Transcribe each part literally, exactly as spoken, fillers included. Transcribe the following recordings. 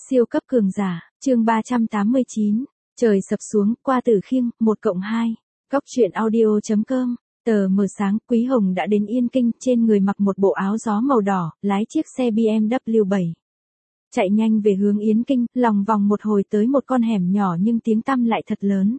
Siêu cấp cường giả, chương ba trăm tám mươi chín, trời sập xuống, qua Tử Khiêng, một cộng hai, góc truyện audio chấm com, tờ mờ sáng, Quý Hồng đã đến Yên Kinh, trên người mặc một bộ áo gió màu đỏ, lái chiếc xe bê em vê bảy. Chạy nhanh về hướng Yến Kinh, lòng vòng một hồi tới một con hẻm nhỏ nhưng tiếng tăm lại thật lớn.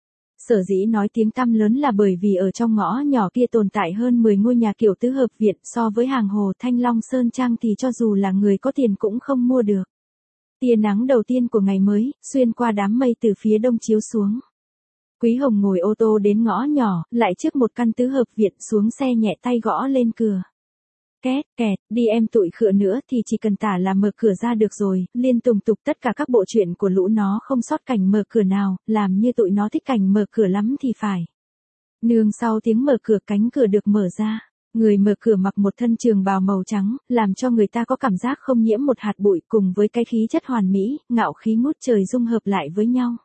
Sở dĩ nói tiếng tăm lớn là bởi vì ở trong ngõ nhỏ kia tồn tại hơn mười ngôi nhà kiểu tứ hợp viện, so với hàng hồ Thanh Long Sơn Trang thì cho dù là người có tiền cũng không mua được. Tia nắng đầu tiên của ngày mới, xuyên qua đám mây từ phía đông chiếu xuống. Quý Hồng ngồi ô tô đến ngõ nhỏ, lại trước một căn tứ hợp viện, xuống xe nhẹ tay gõ lên cửa. Két, kẹt, đi em tụi khựa nữa thì chỉ cần tả là mở cửa ra được rồi, liên tùng tục tất cả các bộ truyện của lũ nó không sót cảnh mở cửa nào, làm như tụi nó thích cảnh mở cửa lắm thì phải. Nương sau tiếng mở cửa, cánh cửa được mở ra. Người mở cửa mặc một thân trường bào màu trắng, làm cho người ta có cảm giác không nhiễm một hạt bụi, cùng với cái khí chất hoàn mỹ, ngạo khí ngút trời dung hợp lại với nhau.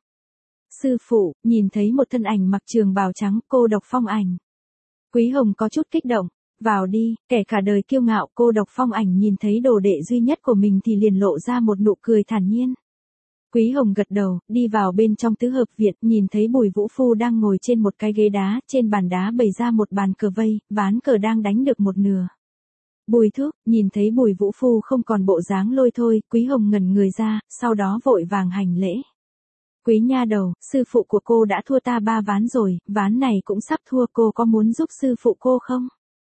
Sư phụ, nhìn thấy một thân ảnh mặc trường bào trắng, cô độc phong ảnh. Quý Hồng có chút kích động. Vào đi, kẻ cả đời kiêu ngạo. Cô độc phong ảnh nhìn thấy đồ đệ duy nhất của mình thì liền lộ ra một nụ cười thản nhiên. Quý Hồng gật đầu, đi vào bên trong tứ hợp viện, nhìn thấy Bùi Vũ Phu đang ngồi trên một cái ghế đá, trên bàn đá bày ra một bàn cờ vây, ván cờ đang đánh được một nửa. Bùi Thúc, nhìn thấy Bùi Vũ Phu không còn bộ dáng lôi thôi, Quý Hồng ngẩn người ra, sau đó vội vàng hành lễ. Quý nha đầu, sư phụ của cô đã thua ta ba ván rồi, ván này cũng sắp thua, cô có muốn giúp sư phụ cô không?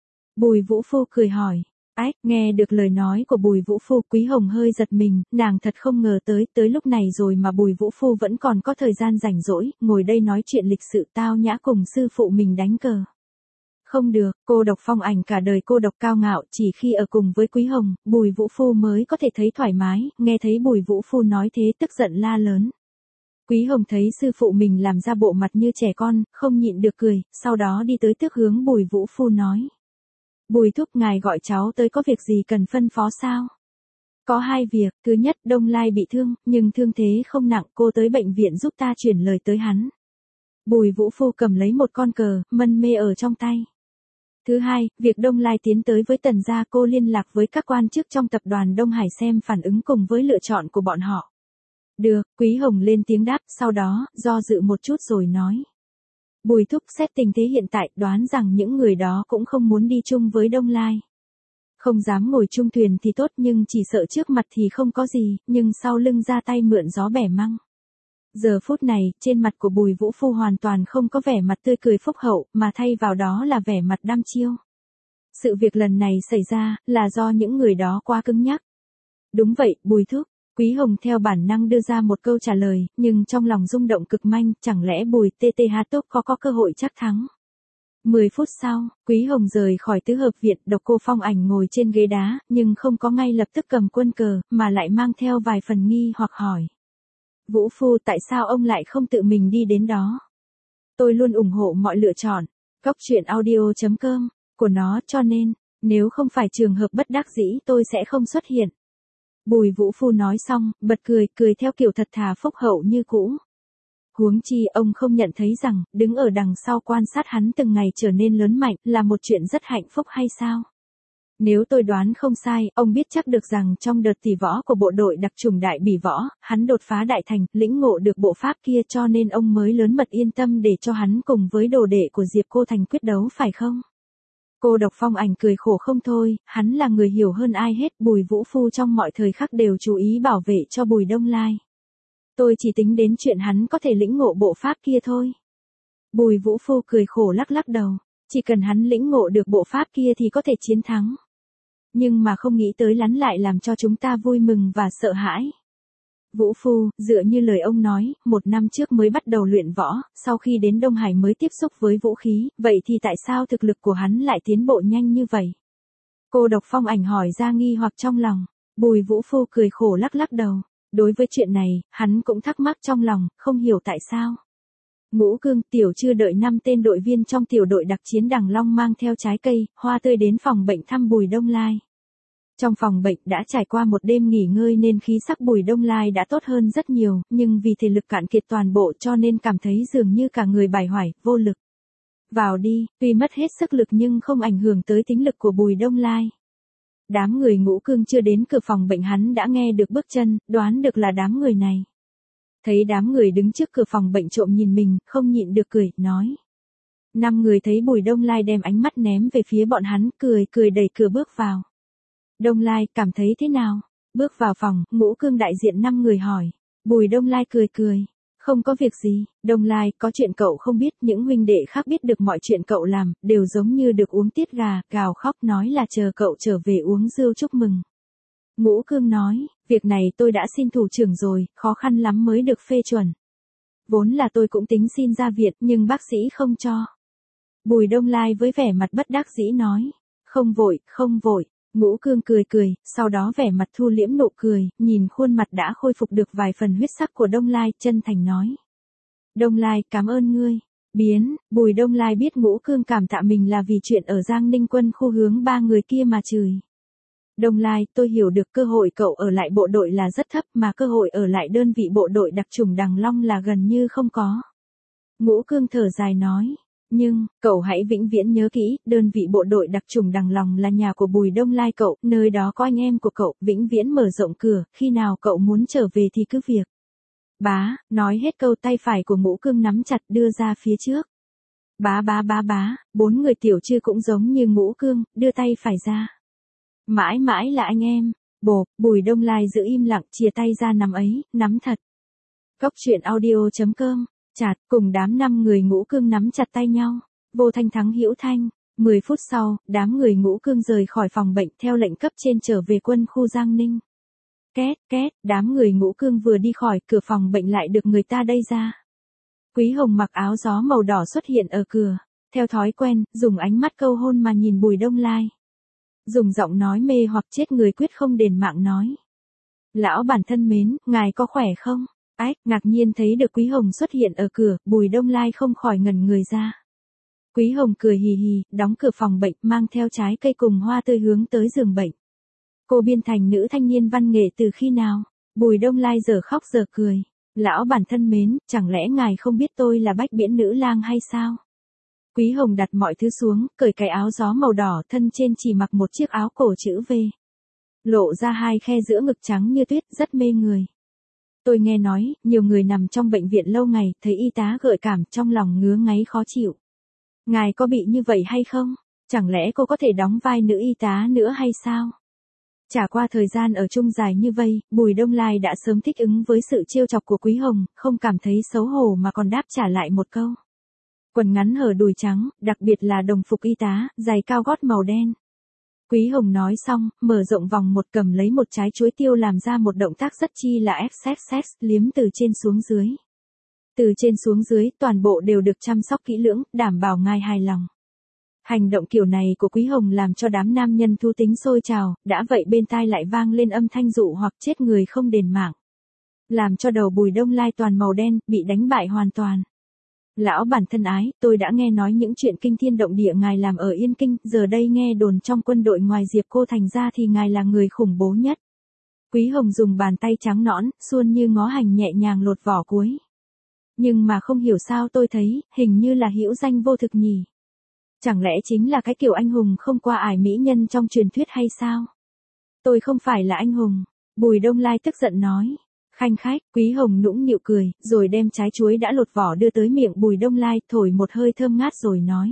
Bùi Vũ Phu cười hỏi. Ách, nghe được lời nói của Bùi Vũ Phu, Quý Hồng hơi giật mình, nàng thật không ngờ tới, tới lúc này rồi mà Bùi Vũ Phu vẫn còn có thời gian rảnh rỗi, ngồi đây nói chuyện lịch sự tao nhã cùng sư phụ mình đánh cờ. Không được, cô độc phong ảnh cả đời cô độc cao ngạo, chỉ khi ở cùng với Quý Hồng, Bùi Vũ Phu mới có thể thấy thoải mái, nghe thấy Bùi Vũ Phu nói thế tức giận la lớn. Quý Hồng thấy sư phụ mình làm ra bộ mặt như trẻ con, không nhịn được cười, sau đó đi tới tước hướng Bùi Vũ Phu nói. Bùi Thúc, ngài gọi cháu tới có việc gì cần phân phó sao? Có hai việc, thứ nhất, Đông Lai bị thương, nhưng thương thế không nặng, cô tới bệnh viện giúp ta chuyển lời tới hắn. Bùi Vũ Phu cầm lấy một con cờ, mân mê ở trong tay. Thứ hai, việc Đông Lai tiến tới với Tần gia, cô liên lạc với các quan chức trong tập đoàn Đông Hải xem phản ứng cùng với lựa chọn của bọn họ. Được, Quý Hồng lên tiếng đáp, sau đó, do dự một chút rồi nói. Bùi Thúc, xét tình thế hiện tại, đoán rằng những người đó cũng không muốn đi chung với Đông Lai. Không dám ngồi chung thuyền thì tốt, nhưng chỉ sợ trước mặt thì không có gì, nhưng sau lưng ra tay mượn gió bẻ măng. Giờ phút này, trên mặt của Bùi Vũ Phu hoàn toàn không có vẻ mặt tươi cười phúc hậu, mà thay vào đó là vẻ mặt đăm chiêu. Sự việc lần này xảy ra, là do những người đó quá cứng nhắc. Đúng vậy, Bùi Thúc. Quý Hồng theo bản năng đưa ra một câu trả lời, nhưng trong lòng rung động cực manh, chẳng lẽ Bùi tê tê hát tốt có có cơ hội chắc thắng. Mười phút sau, Quý Hồng rời khỏi tứ hợp viện, độc cô phong ảnh ngồi trên ghế đá, nhưng không có ngay lập tức cầm quân cờ, mà lại mang theo vài phần nghi hoặc hỏi. Vũ Phu, tại sao ông lại không tự mình đi đến đó? Tôi luôn ủng hộ mọi lựa chọn, góc truyện audio chấm com, của nó, cho nên, nếu không phải trường hợp bất đắc dĩ tôi sẽ không xuất hiện. Bùi Vũ Phu nói xong, bật cười, cười theo kiểu thật thà phúc hậu như cũ. Huống chi, ông không nhận thấy rằng, đứng ở đằng sau quan sát hắn từng ngày trở nên lớn mạnh, là một chuyện rất hạnh phúc hay sao? Nếu tôi đoán không sai, ông biết chắc được rằng trong đợt tỷ võ của bộ đội đặc chủng đại bỉ võ, hắn đột phá đại thành, lĩnh ngộ được bộ pháp kia, cho nên ông mới lớn mật yên tâm để cho hắn cùng với đồ đệ của Diệp Cô Thành quyết đấu phải không? Cô độc phong ảnh cười khổ không thôi, hắn là người hiểu hơn ai hết, Bùi Vũ Phu trong mọi thời khắc đều chú ý bảo vệ cho Bùi Đông Lai. Tôi chỉ tính đến chuyện hắn có thể lĩnh ngộ bộ pháp kia thôi. Bùi Vũ Phu cười khổ lắc lắc đầu, chỉ cần hắn lĩnh ngộ được bộ pháp kia thì có thể chiến thắng. Nhưng mà không nghĩ tới hắn lại làm cho chúng ta vui mừng và sợ hãi. Vũ Phu, dựa như lời ông nói, một năm trước mới bắt đầu luyện võ, sau khi đến Đông Hải mới tiếp xúc với vũ khí, vậy thì tại sao thực lực của hắn lại tiến bộ nhanh như vậy? Cô độc phong ảnh hỏi ra nghi hoặc trong lòng. Bùi Vũ Phu cười khổ lắc lắc đầu. Đối với chuyện này, hắn cũng thắc mắc trong lòng, không hiểu tại sao. Ngũ Cương, tiểu chưa đợi năm tên đội viên trong tiểu đội đặc chiến Đằng Long mang theo trái cây, hoa tươi đến phòng bệnh thăm Bùi Đông Lai. Trong phòng bệnh đã trải qua một đêm nghỉ ngơi nên khí sắc Bùi Đông Lai đã tốt hơn rất nhiều, nhưng vì thể lực cạn kiệt toàn bộ cho nên cảm thấy dường như cả người bải hoải, vô lực. Vào đi, tuy mất hết sức lực nhưng không ảnh hưởng tới tính lực của Bùi Đông Lai. Đám người Ngũ Cương chưa đến cửa phòng bệnh hắn đã nghe được bước chân, đoán được là đám người này. Thấy đám người đứng trước cửa phòng bệnh trộm nhìn mình, không nhịn được cười, nói. Năm người thấy Bùi Đông Lai đem ánh mắt ném về phía bọn hắn, cười cười đẩy cửa bước vào. Đông Lai, cảm thấy thế nào? Bước vào phòng, Ngũ Cương đại diện năm người hỏi. Bùi Đông Lai cười cười. Không có việc gì, Đông Lai, có chuyện cậu không biết, những huynh đệ khác biết được mọi chuyện cậu làm, đều giống như được uống tiết gà, gào khóc nói là chờ cậu trở về uống rượu chúc mừng. Ngũ Cương nói, việc này tôi đã xin thủ trưởng rồi, khó khăn lắm mới được phê chuẩn. Vốn là tôi cũng tính xin ra viện, nhưng bác sĩ không cho. Bùi Đông Lai với vẻ mặt bất đắc dĩ nói, không vội, không vội. Ngũ Cương cười cười, sau đó vẻ mặt thu liễm nụ cười, nhìn khuôn mặt đã khôi phục được vài phần huyết sắc của Đông Lai, chân thành nói. Đông Lai, cảm ơn ngươi. Biến, Bùi Đông Lai biết Ngũ Cương cảm tạ mình là vì chuyện ở Giang Ninh quân khu hướng ba người kia mà chửi. Đông Lai, tôi hiểu được cơ hội cậu ở lại bộ đội là rất thấp mà cơ hội ở lại đơn vị bộ đội đặc chủng Đằng Long là gần như không có. Ngũ Cương thở dài nói. Nhưng, cậu hãy vĩnh viễn nhớ kỹ, đơn vị bộ đội đặc chủng Đằng Long là nhà của Bùi Đông Lai cậu, nơi đó có anh em của cậu, vĩnh viễn mở rộng cửa, khi nào cậu muốn trở về thì cứ việc. Bá, nói hết câu tay phải của Ngũ Cương nắm chặt đưa ra phía trước. Bá bá bá bá, bốn người tiểu trư cũng giống như Ngũ Cương, đưa tay phải ra. Mãi mãi là anh em, bộp, Bùi Đông Lai giữ im lặng, chìa tay ra nắm ấy, nắm thật. Cốc truyện audio chấm com chặt, cùng đám năm người Ngũ Cương nắm chặt tay nhau. Vô Thanh thắng hữu thanh. mười phút sau, đám người Ngũ Cương rời khỏi phòng bệnh theo lệnh cấp trên trở về quân khu Giang Ninh. Két, két, đám người Ngũ Cương vừa đi khỏi cửa phòng bệnh lại được người ta đẩy ra. Quý Hồng mặc áo gió màu đỏ xuất hiện ở cửa. Theo thói quen, dùng ánh mắt câu hôn mà nhìn Bùi Đông Lai. Dùng giọng nói mê hoặc chết người quyết không đền mạng nói. Lão bản thân mến, ngài có khỏe không? Ách, ngạc nhiên thấy được Quý Hồng xuất hiện ở cửa, Bùi Đông Lai không khỏi ngẩn người ra. Quý Hồng cười hì hì, đóng cửa phòng bệnh, mang theo trái cây cùng hoa tươi hướng tới giường bệnh. Cô biên thành nữ thanh niên văn nghệ từ khi nào? Bùi Đông Lai giờ khóc giờ cười. Lão bản thân mến, chẳng lẽ ngài không biết tôi là Bách Biển nữ lang hay sao? Quý Hồng đặt mọi thứ xuống, cởi cái áo gió màu đỏ, thân trên chỉ mặc một chiếc áo cổ chữ V. Lộ ra hai khe giữa ngực trắng như tuyết, rất mê người. Tôi nghe nói, nhiều người nằm trong bệnh viện lâu ngày, thấy y tá gợi cảm, trong lòng ngứa ngáy khó chịu. Ngài có bị như vậy hay không? Chẳng lẽ cô có thể đóng vai nữ y tá nữa hay sao? Trải qua thời gian ở chung dài như vậy, Bùi Đông Lai đã sớm thích ứng với sự trêu chọc của Quý Hồng, không cảm thấy xấu hổ mà còn đáp trả lại một câu. Quần ngắn hở đùi trắng, đặc biệt là đồng phục y tá, giày cao gót màu đen. Quý Hồng nói xong, mở rộng vòng một cầm lấy một trái chuối tiêu làm ra một động tác rất chi là ép xét xét, liếm từ trên xuống dưới. Từ trên xuống dưới, toàn bộ đều được chăm sóc kỹ lưỡng, đảm bảo ngài hài lòng. Hành động kiểu này của Quý Hồng làm cho đám nam nhân thú tính sôi trào, đã vậy bên tai lại vang lên âm thanh dụ hoặc chết người không đền mạng. Làm cho đầu Bùi Đông Lai toàn màu đen, bị đánh bại hoàn toàn. Lão bản thân ái, tôi đã nghe nói những chuyện kinh thiên động địa ngài làm ở Yên Kinh, giờ đây nghe đồn trong quân đội ngoài Diệp Cô Thành ra thì ngài là người khủng bố nhất. Quý Hồng dùng bàn tay trắng nõn, suôn như ngó hành nhẹ nhàng lột vỏ cuối. Nhưng mà không hiểu sao tôi thấy, hình như là hữu danh vô thực nhỉ. Chẳng lẽ chính là cái kiểu anh hùng không qua ải mỹ nhân trong truyền thuyết hay sao? Tôi không phải là anh hùng. Bùi Đông Lai tức giận nói. Khanh khách, Quý Hồng nũng nịu cười, rồi đem trái chuối đã lột vỏ đưa tới miệng Bùi Đông Lai, thổi một hơi thơm ngát rồi nói.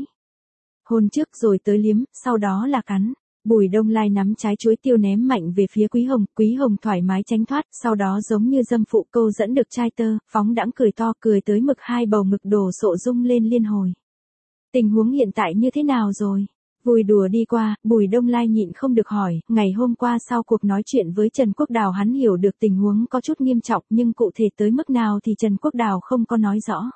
Hôn trước rồi tới liếm, sau đó là cắn. Bùi Đông Lai nắm trái chuối tiêu ném mạnh về phía Quý Hồng, Quý Hồng thoải mái tránh thoát, sau đó giống như dâm phụ câu dẫn được trai tơ, phóng đãng cười to, cười tới mực hai bầu ngực đổ sộ rung lên liên hồi. Tình huống hiện tại như thế nào rồi? Vui đùa đi qua, Bùi Đông Lai nhịn không được hỏi, ngày hôm qua sau cuộc nói chuyện với Trần Quốc Đào hắn hiểu được tình huống có chút nghiêm trọng nhưng cụ thể tới mức nào thì Trần Quốc Đào không có nói rõ.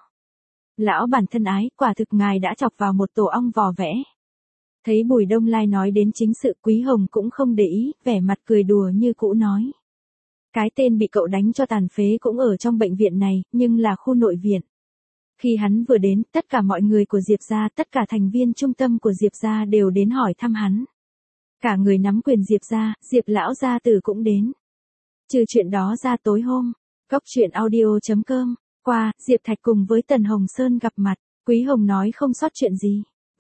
Lão bản thân ái, quả thực ngài đã chọc vào một tổ ong vò vẽ. Thấy Bùi Đông Lai nói đến chính sự, Quý Hồng cũng không để ý, vẻ mặt cười đùa như cũ nói. Cái tên bị cậu đánh cho tàn phế cũng ở trong bệnh viện này, nhưng là khu nội viện. Khi hắn vừa đến, tất cả mọi người của Diệp gia, tất cả thành viên trung tâm của Diệp gia đều đến hỏi thăm hắn. Cả người nắm quyền Diệp gia, Diệp lão gia tử cũng đến. Trừ chuyện đó ra tối hôm, cốc truyện audio chấm com, qua, Diệp Thạch cùng với Tần Hồng Sơn gặp mặt, Quý Hồng nói không sót chuyện gì.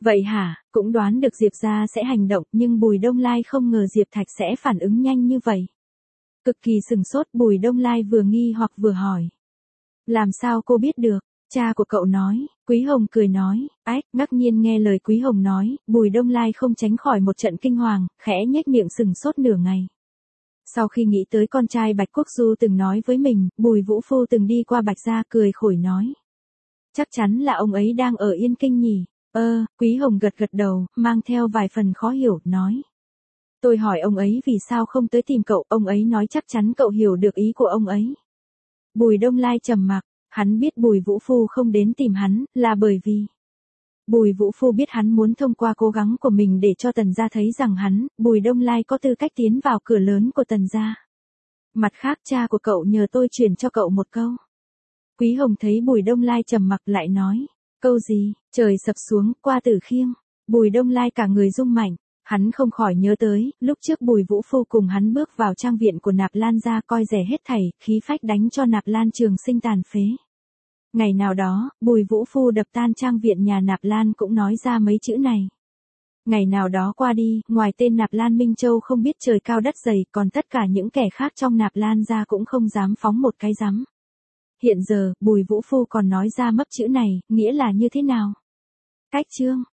Vậy hả, cũng đoán được Diệp gia sẽ hành động, nhưng Bùi Đông Lai không ngờ Diệp Thạch sẽ phản ứng nhanh như vậy. Cực kỳ sừng sốt, Bùi Đông Lai vừa nghi hoặc vừa hỏi. Làm sao cô biết được? Cha của cậu nói. Quý Hồng cười nói. Ách, ngạc nhiên nghe lời Quý Hồng nói, Bùi Đông Lai không tránh khỏi một trận kinh hoàng, khẽ nhếch miệng sừng sốt nửa ngày. Sau khi nghĩ tới con trai Bạch Quốc Du từng nói với mình, Bùi Vũ Phu từng đi qua Bạch gia, cười khổi nói. Chắc chắn là ông ấy đang ở Yên Kinh nhỉ. Ơ, Quý Hồng gật gật đầu, mang theo vài phần khó hiểu, nói. Tôi hỏi ông ấy vì sao không tới tìm cậu, ông ấy nói chắc chắn cậu hiểu được ý của ông ấy. Bùi Đông Lai trầm mặc, hắn biết Bùi Vũ Phu không đến tìm hắn, là bởi vì Bùi Vũ Phu biết hắn muốn thông qua cố gắng của mình để cho Tần gia thấy rằng hắn, Bùi Đông Lai có tư cách tiến vào cửa lớn của Tần gia. Mặt khác, cha của cậu nhờ tôi truyền cho cậu một câu. Quý Hồng thấy Bùi Đông Lai trầm mặc lại nói. Câu gì? Trời sập xuống, qua Tử Khiêng. Bùi Đông Lai cả người rung mạnh. Hắn không khỏi nhớ tới, lúc trước Bùi Vũ Phu cùng hắn bước vào trang viện của Nạp Lan gia, coi rẻ hết thảy, khí phách đánh cho Nạp Lan Trường Sinh tàn phế. Ngày nào đó, Bùi Vũ Phu đập tan trang viện nhà Nạp Lan cũng nói ra mấy chữ này. Ngày nào đó qua đi, ngoài tên Nạp Lan Minh Châu không biết trời cao đất dày, còn tất cả những kẻ khác trong Nạp Lan gia cũng không dám phóng một cái rắm. Hiện giờ, Bùi Vũ Phu còn nói ra mấp chữ này, nghĩa là như thế nào? Cách chương